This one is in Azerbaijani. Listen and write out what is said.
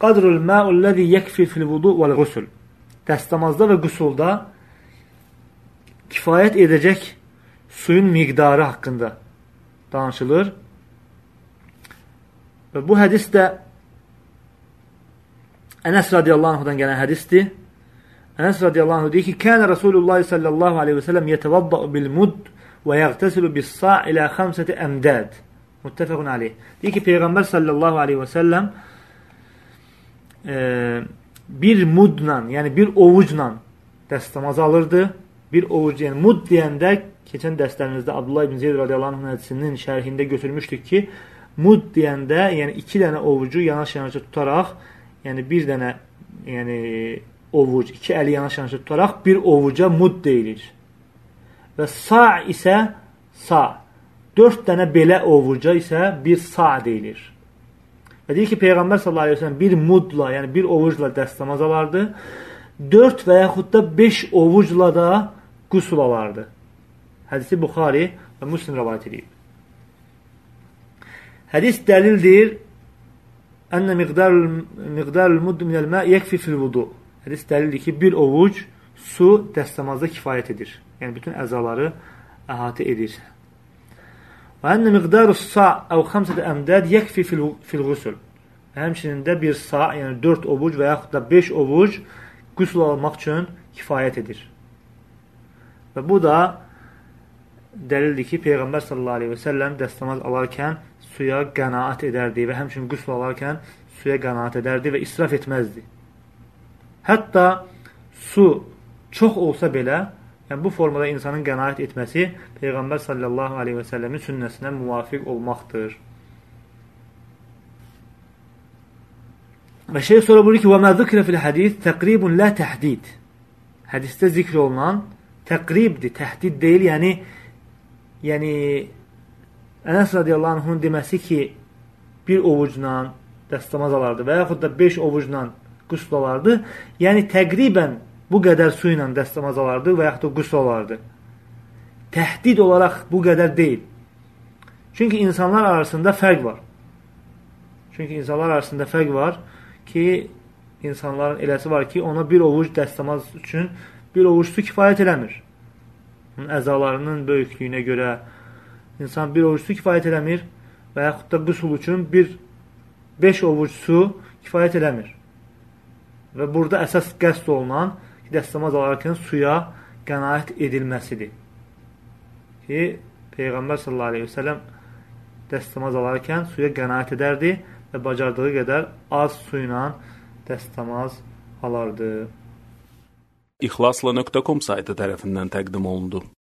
qadrul ma'ullazi yekfi fil vudu vel gusul. Dəstəmazda və qüsulda kifayət edəcək suyun miqdarı haqqında danışılır. Və bu hədis də Ənəs radiyallahu anhudan gələn hədisdir. Ənəs radiyallahu anhu deyir ki, kənə Rasulullah sallallahu aleyhi və səlləm yetəvadda'u bil mudd və yəqtəsilu bis sa' ilə 5 əmdəd. Muttəfəqun aleyh. Deyir ki, Peyğəmbər sallallahu aleyhi və səlləm bir mudla, yəni bir ovucla dəstəmaz alırdı. Bir ovuc, yəni mud deyəndə, keçən dərslərimizdə Abdullah ibn Zeyd radiyallahu anhu hədisinin şərhində götürmüşdük ki, mud deyəndə, yəni 2 dənə ovucu yanaş-yanaşa tutaraq, yəni bir dənə ovuc, 2 əli yanaş-yanaşa tutaraq bir ovuca mud deyilir. Və sa' isə sa'. 4 dənə belə ovuca isə bir sa' deyilir. Və deyir ki, Peyğəmbər sallallahu aleyhi ve sellem bir mudla, yəni bir ovucla dəstəmaz alardı. 4 və yaxud da 5 ovucla da qüsul alardı. Hədisi Buxari və Müslim rəvayət edib. Hədis dəlildir Ənə miqdarul mudd minəl mə yəkfi fil vudu. Hədis dəlildir ki, bir ovuc su dəstəmazda kifayət edir. Yəni, bütün əzaları əhatə edir. Və ənə miqdarus sa' əv 5 əmdəd yəkfi fil qusul. Həmçinin də bir sa', yəni 4 ovuc və yaxud da 5 ovuc qüsul almaq üçün kifayət edir. Və bu da dəlildir ki, Peyğəmbər sallallahu aleyhi və səlləm dəstəmaz alarkən suya qənaət edərdi və həmçinin qüsl alarkən suya qənaət edərdi və israf etməzdi. Hətta su çox olsa belə, yəni bu formada insanın qənaət etməsi Peyğəmbər sallallahu aleyhi və səlləmin sünnəsinə müvafiq olmaqdır. Və şey sonra buyurur ki, وَمَا ذُكْرَ فِي الْحَدِيث تَقْرِيبٌ لَا تَحْدِيد. Hədisdə zikr olunan təqribdir, təhdid deyil, yəni Ənəs radiyallahu anhun deməsi ki, bir ovucla dəstəmaz alardı və yaxud da 5 ovucla qüsl alardı, yəni təqribən bu qədər su ilə dəstəmaz alardı və yaxud da qüsl alardı. Təhdid olaraq bu qədər deyil. Çünki insanlar arasında fərq var. Ki, insanların eləsi var ki, ona bir ovuc dəstəmaz üçün bir ovuc su kifayət eləmir. Əzalarının böyüklüyünə görə insan bir ovuc su kifayət eləmir və yaxud da qüsul üçün 5 ovuc su kifayət eləmir. Və burada əsas qəsd olunan ki, dəstəmaz alarkən suya qənaət edilməsidir. Ki, Peyğəmbər sallallahu aleyhi və səlləm dəstəmaz alarkən suya qənaət edərdi və bacardığı qədər az su ilə dəstəmaz alardı. İxlasla.com saytı tərəfindən təqdim olundu.